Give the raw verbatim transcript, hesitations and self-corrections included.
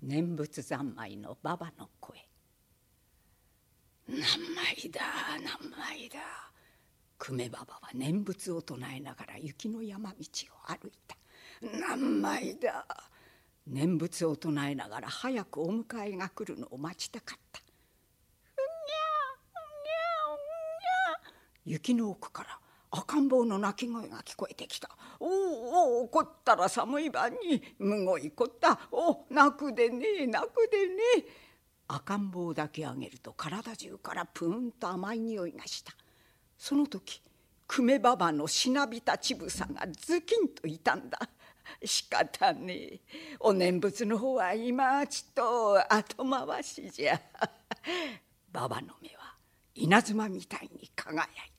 念仏三昧の馬場の声。何枚だ何枚だ。久米馬場は念仏を唱えながら雪の山道を歩いた。何枚だ。念仏を唱えながら早くお迎えが来るのを待ちたかった。うにゃうにゃうにゃ。雪の奥から赤ん坊の泣き声が聞こえてきた。おおお、怒ったら寒い晩にむごいこった。お、泣くでねえ泣くでねえ。赤ん坊を抱き上げると体中からプーンと甘い匂いがした。その時久米馬場のしなびた乳房がズキンと痛んだ。仕方ねえ、お念仏の方は今ちと後回しじゃ。馬場の目は稲妻みたいに輝いた。